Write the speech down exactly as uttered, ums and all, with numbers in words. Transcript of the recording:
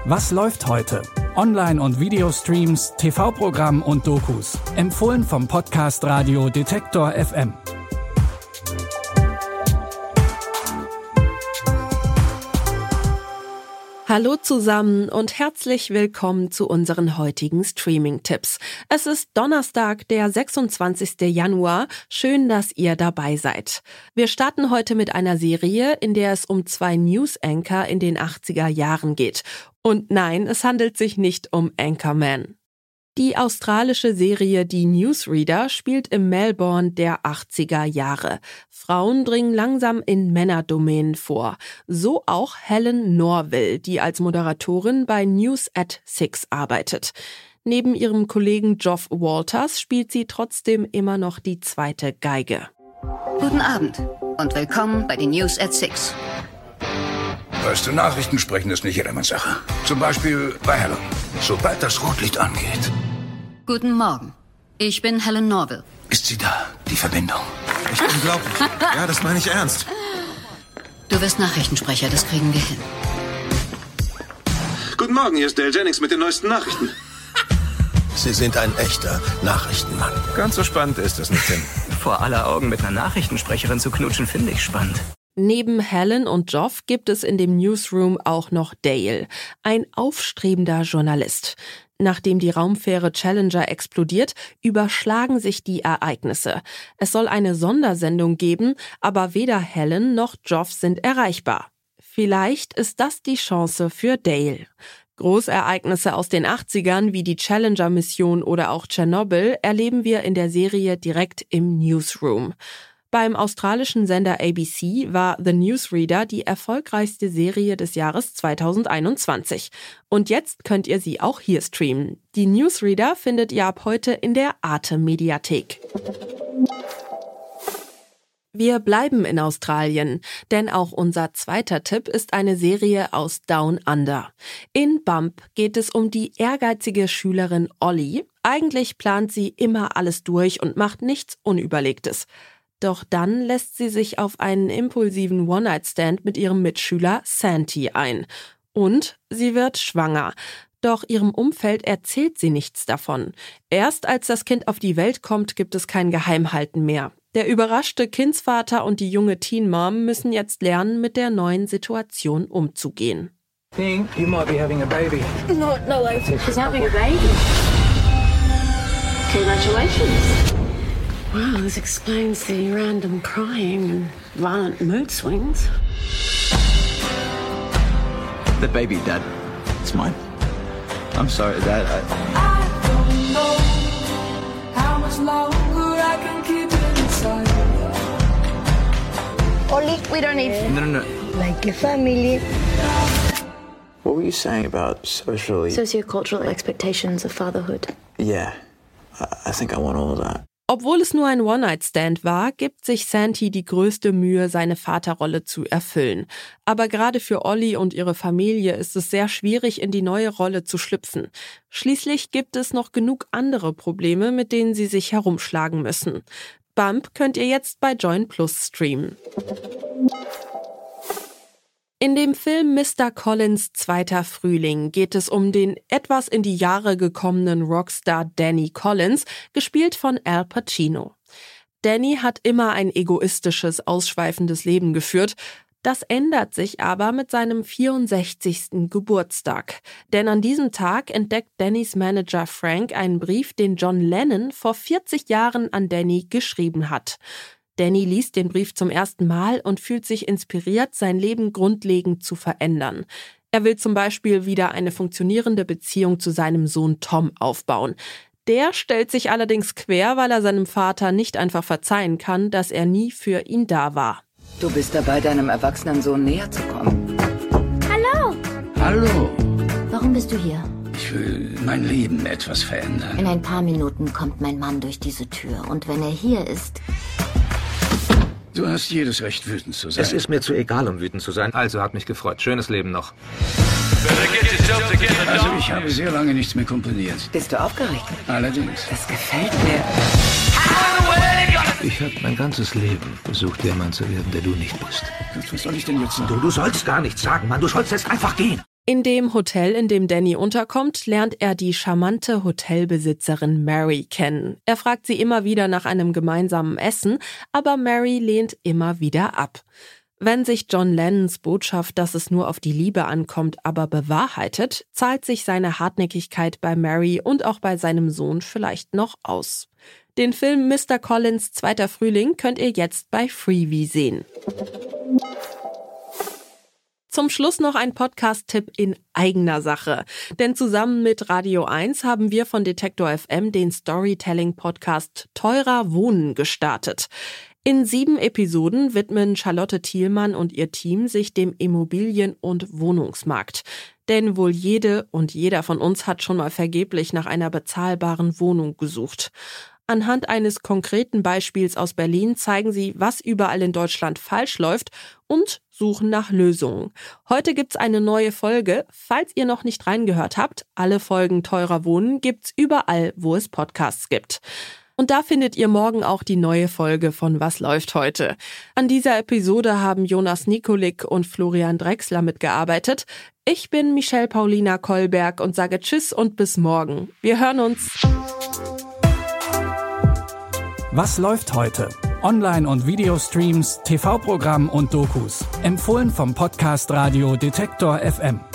Was läuft heute? Online- und Videostreams, T V-Programm und Dokus. Empfohlen vom Podcast Radio Detektor F M. Hallo zusammen und herzlich willkommen zu unseren heutigen Streaming-Tipps. Es ist Donnerstag, der sechsundzwanzigster Januar. Schön, dass ihr dabei seid. Wir starten heute mit einer Serie, in der es um zwei News-Anchor in den achtziger Jahren geht. Und nein, es handelt sich nicht um Anchorman. Die australische Serie Die Newsreader spielt im Melbourne der achtziger Jahre. Frauen dringen langsam in Männerdomänen vor. So auch Helen Norville, die als Moderatorin bei News at Six arbeitet. Neben ihrem Kollegen Geoff Walters spielt sie trotzdem immer noch die zweite Geige. Guten Abend und willkommen bei den News at Six. Weißt du, Nachrichten sprechen ist nicht jedermanns Sache. Zum Beispiel bei Helen. Sobald das Rotlicht angeht. Guten Morgen. Ich bin Helen Norville. Ist sie da, die Verbindung? Echt unglaublich. Ja, das meine ich ernst. Du wirst Nachrichtensprecher, das kriegen wir hin. Guten Morgen, hier ist Dale Jennings mit den neuesten Nachrichten. Sie sind ein echter Nachrichtenmann. Ganz so spannend ist es nicht, Tim. Vor aller Augen mit einer Nachrichtensprecherin zu knutschen, finde ich spannend. Neben Helen und Geoff gibt es in dem Newsroom auch noch Dale, ein aufstrebender Journalist. Nachdem die Raumfähre Challenger explodiert, überschlagen sich die Ereignisse. Es soll eine Sondersendung geben, aber weder Helen noch Geoff sind erreichbar. Vielleicht ist das die Chance für Dale. Großereignisse aus den achtzigern wie die Challenger-Mission oder auch Tschernobyl erleben wir in der Serie direkt im Newsroom. Beim australischen Sender A B C war The Newsreader die erfolgreichste Serie des Jahres zweitausendeinundzwanzig. Und jetzt könnt ihr sie auch hier streamen. Die Newsreader findet ihr ab heute in der Arte-Mediathek. Wir bleiben in Australien, denn auch unser zweiter Tipp ist eine Serie aus Down Under. In Bump geht es um die ehrgeizige Schülerin Ollie. Eigentlich plant sie immer alles durch und macht nichts Unüberlegtes. Doch dann lässt sie sich auf einen impulsiven One-Night-Stand mit ihrem Mitschüler Santi ein. Und sie wird schwanger. Doch ihrem Umfeld erzählt sie nichts davon. Erst als das Kind auf die Welt kommt, gibt es kein Geheimhalten mehr. Der überraschte Kindsvater und die junge Teen-Mom müssen jetzt lernen, mit der neuen Situation umzugehen. Think you might be having a baby. No, no, she's having a baby. Congratulations. Wow, this explains the random crying and violent mood swings. The baby, Dad. It's mine. I'm sorry, Dad. I... I don't know how much longer I can keep it inside. Ollie, we don't need... No, no, no. Like your family. What were you saying about socially... Sociocultural expectations of fatherhood. Yeah, I, I think I want all of that. Obwohl es nur ein One-Night-Stand war, gibt sich Santi die größte Mühe, seine Vaterrolle zu erfüllen. Aber gerade für Ollie und ihre Familie ist es sehr schwierig, in die neue Rolle zu schlüpfen. Schließlich gibt es noch genug andere Probleme, mit denen sie sich herumschlagen müssen. Bump könnt ihr jetzt bei Join Plus streamen. In dem Film Mister Collins' zweiter Frühling geht es um den etwas in die Jahre gekommenen Rockstar Danny Collins, gespielt von Al Pacino. Danny hat immer ein egoistisches, ausschweifendes Leben geführt. Das ändert sich aber mit seinem vierundsechzigsten Geburtstag. Denn an diesem Tag entdeckt Dannys Manager Frank einen Brief, den John Lennon vor vierzig Jahren an Danny geschrieben hat. Danny liest den Brief zum ersten Mal und fühlt sich inspiriert, sein Leben grundlegend zu verändern. Er will zum Beispiel wieder eine funktionierende Beziehung zu seinem Sohn Tom aufbauen. Der stellt sich allerdings quer, weil er seinem Vater nicht einfach verzeihen kann, dass er nie für ihn da war. Du bist dabei, deinem erwachsenen Sohn näher zu kommen. Hallo! Hallo. Warum bist du hier? Ich will mein Leben etwas verändern. In ein paar Minuten kommt mein Mann durch diese Tür. Und wenn er hier ist... Du hast jedes Recht, wütend zu sein. Es ist mir zu egal, um wütend zu sein. Also, hat mich gefreut. Schönes Leben noch. Also, ich habe sehr lange nichts mehr komponiert. Bist du aufgeregt? Allerdings. Das gefällt mir. Ich habe mein ganzes Leben versucht, der Mann zu werden, der du nicht bist. Was soll ich denn jetzt sagen? Du, du sollst gar nichts sagen, Mann. Du sollst jetzt einfach gehen. In dem Hotel, in dem Danny unterkommt, lernt er die charmante Hotelbesitzerin Mary kennen. Er fragt sie immer wieder nach einem gemeinsamen Essen, aber Mary lehnt immer wieder ab. Wenn sich John Lennons Botschaft, dass es nur auf die Liebe ankommt, aber bewahrheitet, zahlt sich seine Hartnäckigkeit bei Mary und auch bei seinem Sohn vielleicht noch aus. Den Film Mister Collins zweiter Frühling könnt ihr jetzt bei Freevee sehen. Zum Schluss noch ein Podcast-Tipp in eigener Sache. Denn zusammen mit Radio eins haben wir von Detektor F M den Storytelling-Podcast Teurer Wohnen gestartet. In sieben Episoden widmen Charlotte Thielmann und ihr Team sich dem Immobilien- und Wohnungsmarkt. Denn wohl jede und jeder von uns hat schon mal vergeblich nach einer bezahlbaren Wohnung gesucht. Anhand eines konkreten Beispiels aus Berlin zeigen sie, was überall in Deutschland falsch läuft und suchen nach Lösungen. Heute gibt's eine neue Folge. Falls ihr noch nicht reingehört habt, alle Folgen Teurer Wohnen gibt's überall, wo es Podcasts gibt. Und da findet ihr morgen auch die neue Folge von Was läuft heute. An dieser Episode haben Jonas Nikolik und Florian Drexler mitgearbeitet. Ich bin Michelle Paulina Kolberg und sage Tschüss und bis morgen. Wir hören uns. Was läuft heute? Online- und Videostreams, T V-Programm und Dokus. Empfohlen vom Podcast Radio Detektor F M.